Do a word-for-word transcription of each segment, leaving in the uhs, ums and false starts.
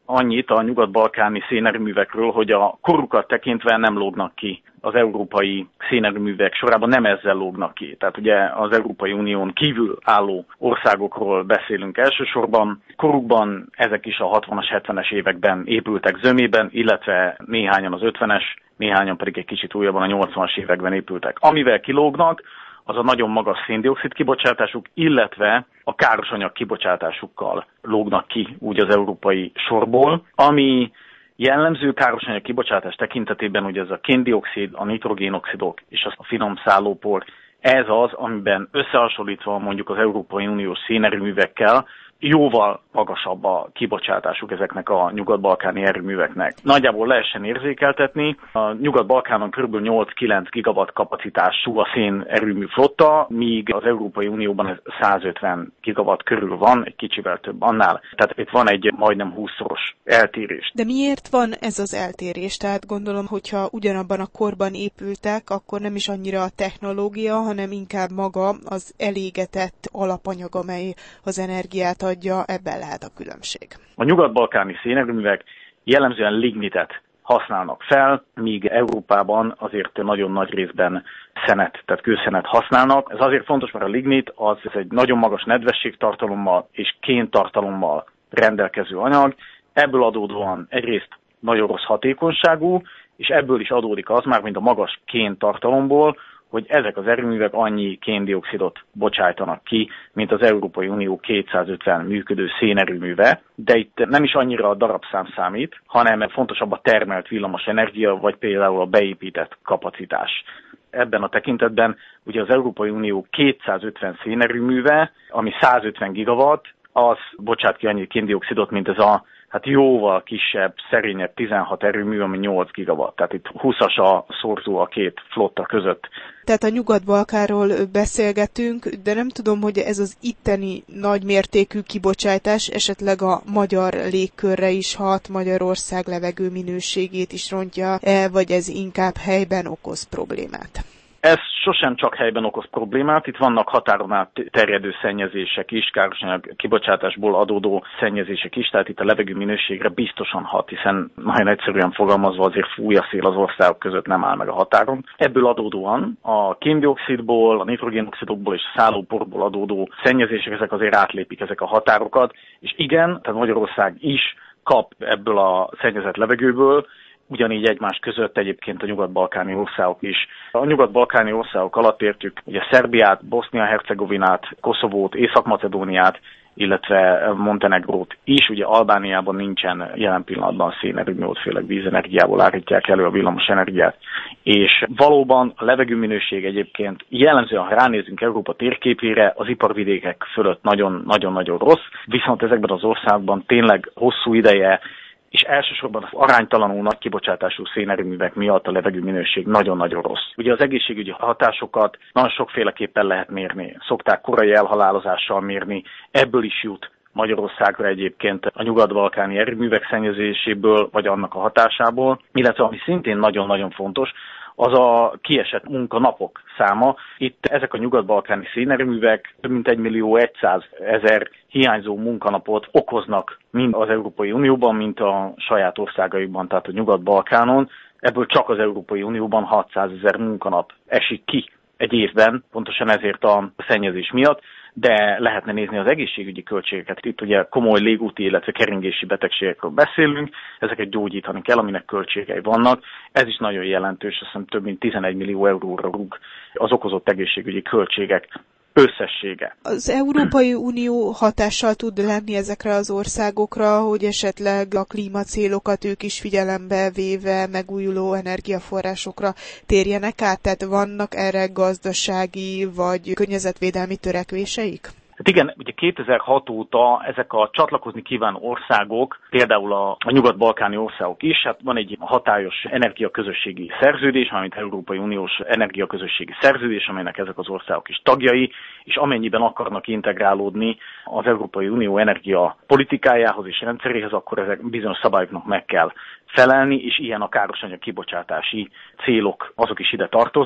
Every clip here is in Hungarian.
annyit a nyugat-balkáni szénerőművekről, hogy a korukat tekintve nem lógnak ki az európai szénerőművek sorában, nem ezzel lógnak ki. Tehát ugye az Európai Unión kívül álló országokról beszélünk elsősorban. Korukban ezek is a hatvanas, hetvenes években épültek zömében, illetve néhányan az ötvenes, néhányan pedig egy kicsit újabban a nyolcvanas években épültek. Amivel kilógnak, az a nagyon magas szén-dioxid kibocsátásuk, illetve a károsanyag kibocsátásukkal lógnak ki úgy az európai sorból, ami jellemző károsanyag kibocsátás tekintetében ugye ez a kén-dioxid, a nitrogénoxidok és a finom szállópor, ez az, amiben összehasonlítva mondjuk az Európai Uniós szénerőművekkel jóval magasabb a kibocsátásuk ezeknek a nyugat-balkáni erőműveknek. Nagyjából lehessen érzékeltetni, a Nyugat-Balkánon kb. nyolc-kilenc gigawatt kapacitású a szénerőmű flotta, míg az Európai Unióban ez százötven gigawatt körül van, egy kicsivel több annál. Tehát itt van egy majdnem húszszoros eltérés. De miért van ez az eltérés? Tehát gondolom, hogyha ugyanabban a korban épültek, akkor nem is annyira a technológia, hanem inkább maga az elégetett alapanyag, amely az energiát adja, ebben lehet a különbség. A nyugat-balkáni szénerőművek jellemzően lignitet használnak fel, míg Európában azért nagyon nagy részben szenet, tehát kőszenet használnak. Ez azért fontos, mert a lignit az egy nagyon magas nedvességtartalommal és kéntartalommal rendelkező anyag. Ebből adódóan egyrészt nagyon rossz hatékonyságú, és ebből is adódik az már, mint a magas kéntartalomból, hogy ezek az erőművek annyi kén-dioxidot bocsájtanak ki, mint az Európai Unió kétszázötven működő szénerőműve, de itt nem is annyira a darabszám számít, hanem fontosabb a termelt villamos energia, vagy például a beépített kapacitás. Ebben a tekintetben ugye az Európai Unió kétszázötven szénerőműve, ami százötven gigawatt, az bocsát ki annyi kén-dioxidot, mint ez a hát jóval kisebb, szerényebb tizenhat erőmű, ami nyolc gigawatt. Tehát itt húszas a szorzó a két flotta között. Tehát a Nyugat-Balkánról beszélgetünk, de nem tudom, hogy ez az itteni nagymértékű kibocsátás esetleg a magyar légkörre is hat, Magyarország levegő minőségét is rontja, vagy ez inkább helyben okoz problémát? Ez sosem csak helyben okoz problémát, itt vannak határon át terjedő szennyezések is, károsanyag kibocsátásból adódó szennyezések is, tehát itt a levegő minőségre biztosan hat, hiszen nagyon egyszerűen fogalmazva azért fúj a szél az országok között, nem áll meg a határon. Ebből adódóan a kén-dioxidból, a nitrogénoxidokból és a szállóporból adódó szennyezések, ezek azért átlépik ezek a határokat, és igen, tehát Magyarország is kap ebből a szennyezett levegőből, ugyanígy egymás között egyébként a nyugat-balkáni országok is. A nyugat-balkáni országok alatt értjük ugye Szerbiát, Bosznia-Hercegovinát, Koszovót, Észak-Macedóniát, illetve Montenegrót is. Ugye Albániában nincsen jelen pillanatban szénerőmű, ott főleg vízenergiából állítják elő a villamos energiát. És valóban a levegőminőség egyébként jellemzően, ha ránézünk Európa térképére, az iparvidékek fölött nagyon-nagyon rossz, viszont ezekben az országban tényleg hosszú ideje és elsősorban az aránytalanul nagy kibocsátású szénerőművek miatt a levegőminőség nagyon-nagyon rossz. Ugye az egészségügyi hatásokat nagyon sokféleképpen lehet mérni. Szokták korai elhalálozással mérni, ebből is jut Magyarországra egyébként a nyugat-balkáni erőművek szennyezéséből, vagy annak a hatásából, illetve ami szintén nagyon-nagyon fontos, az a kiesett munkanapok száma. Itt ezek a nyugat-balkáni szénerőművek több mint egy millió egyszázezer hiányzó munkanapot okoznak mind az Európai Unióban, mint a saját országaikban, tehát a Nyugat-Balkánon. Ebből csak az Európai Unióban hatszázezer munkanap esik ki egy évben, pontosan ezért a szennyezés miatt, de lehetne nézni az egészségügyi költségeket. Itt ugye komoly légúti, illetve keringési betegségekről beszélünk, ezeket gyógyítani kell, aminek költségei vannak. Ez is nagyon jelentős, azt hiszem több mint tizenegy millió euróra rúg az okozott egészségügyi költségek összessége. Az Európai Unió hatással tud lenni ezekre az országokra, hogy esetleg a klímacélokat ők is figyelembe véve megújuló energiaforrásokra térjenek át? Tehát vannak erre gazdasági vagy környezetvédelmi törekvéseik? Hát igen, ugye kétezer-hat óta ezek a csatlakozni kívánó országok, például a, a nyugat-balkáni országok is, hát van egy hatályos energiaközösségi szerződés, valamint Európai Uniós energiaközösségi szerződés, amelynek ezek az országok is tagjai, és amennyiben akarnak integrálódni az Európai Unió energiapolitikájához és rendszeréhez, akkor ezek bizonyos szabályoknak meg kell felelni, és ilyen a károsanyag kibocsátási célok, azok is ide tartoznak.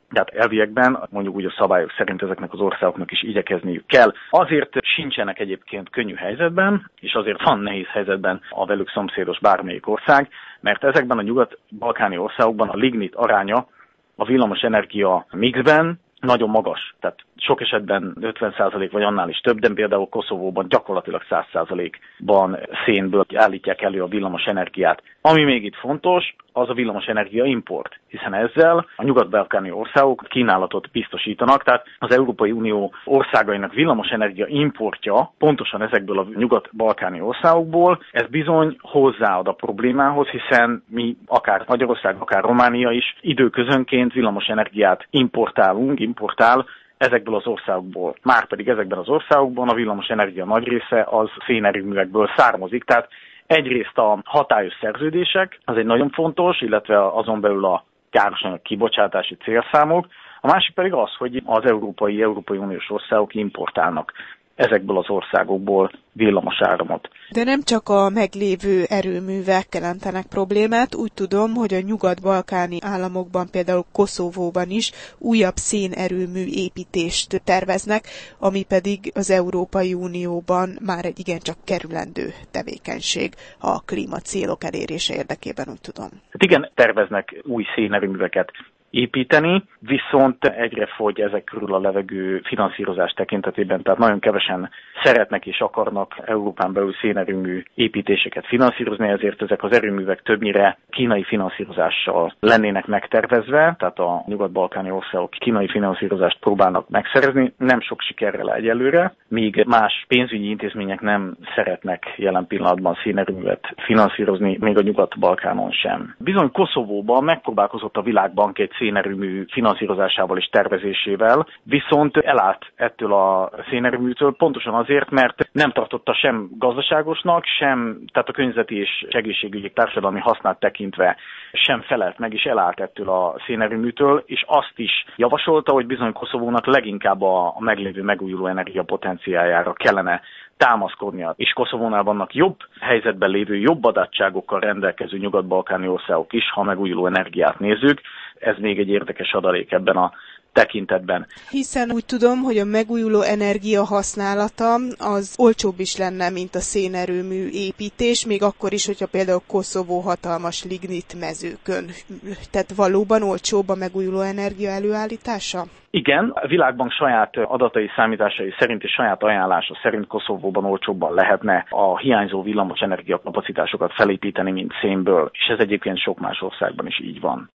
Tehát elviekben mondjuk úgy a szabályok szerint ezeknek az országoknak is igyekezniük kell. Azért sincsenek egyébként könnyű helyzetben, és azért van nehéz helyzetben a velük szomszédos bármelyik ország, mert ezekben a nyugat-balkáni országokban a lignit aránya a villamos energia mixben nagyon magas, tehát sok esetben ötven százalék vagy annál is több, de például Koszovóban gyakorlatilag száz százalékban szénből állítják elő a villamos energiát. Ami még itt fontos, az a villamos energia import, hiszen ezzel a nyugat-balkáni országok kínálatot biztosítanak, tehát az Európai Unió országainak villamos energia importja pontosan ezekből a nyugat-balkáni országokból, ez bizony hozzáad a problémához, hiszen mi akár Magyarország, akár Románia is időközönként villamos energiát importálunk, importál ezekből az országokból. Márpedig ezekben az országokban a villamos energia nagy része az szénerőművekből származik, tehát egyrészt a hatályos szerződések, az egy nagyon fontos, illetve azon belül a károsanyag kibocsátási célszámok, a másik pedig az, hogy az európai, Európai Uniós országok importálnak ezekből az országokból villamos áramot. De nem csak a meglévő erőművek jelentenek problémát, úgy tudom, hogy a nyugat-balkáni államokban, például Koszovóban is újabb szénerőmű építést terveznek, ami pedig az Európai Unióban már egy igencsak kerülendő tevékenység a klímacélok elérése érdekében, úgy tudom. Hát igen, terveznek új szénerőműveket építeni, viszont egyre fogy ezek körül a levegő finanszírozás tekintetében, tehát nagyon kevesen szeretnek és akarnak Európán belül szénerőmű építéseket finanszírozni, ezért ezek az erőművek többnyire kínai finanszírozással lennének megtervezve, tehát a nyugat-balkáni országok kínai finanszírozást próbálnak megszerezni, nem sok sikerrel egyelőre, míg más pénzügyi intézmények nem szeretnek jelen pillanatban szénerőművet finanszírozni, még a nyugat-balkánon sem. Bizony Koszovóban megpróbálkozott a Világbank egy szénerőmű finanszírozásával és tervezésével, viszont elállt ettől a szénerőműtől pontosan azért, mert nem tartotta sem gazdaságosnak, sem, tehát a környezeti és egészségügyi társadalmi hasznát tekintve sem felelt meg, és elállt ettől a szénerőműtől, és azt is javasolta, hogy bizony Koszovónak leginkább a, a meglévő megújuló energia potenciáljára kellene támaszkodnia, és Koszovónál vannak jobb helyzetben lévő, jobb adottságokkal rendelkező nyugat-balkáni országok is, ha megújuló energiát nézzük. Ez még egy érdekes adalék ebben a tekintetben. Hiszen úgy tudom, hogy a megújuló energia használata az olcsóbb is lenne, mint a szénerőmű építés, még akkor is, hogyha például Koszovó hatalmas lignit mezőkön. Tehát valóban olcsóbb a megújuló energia előállítása? Igen, a Világbank saját adatai, számításai szerint és saját ajánlása szerint Koszovóban olcsóbban lehetne a hiányzó villamos energiakapacitásokat felépíteni, mint szénből, és ez egyébként sok más országban is így van.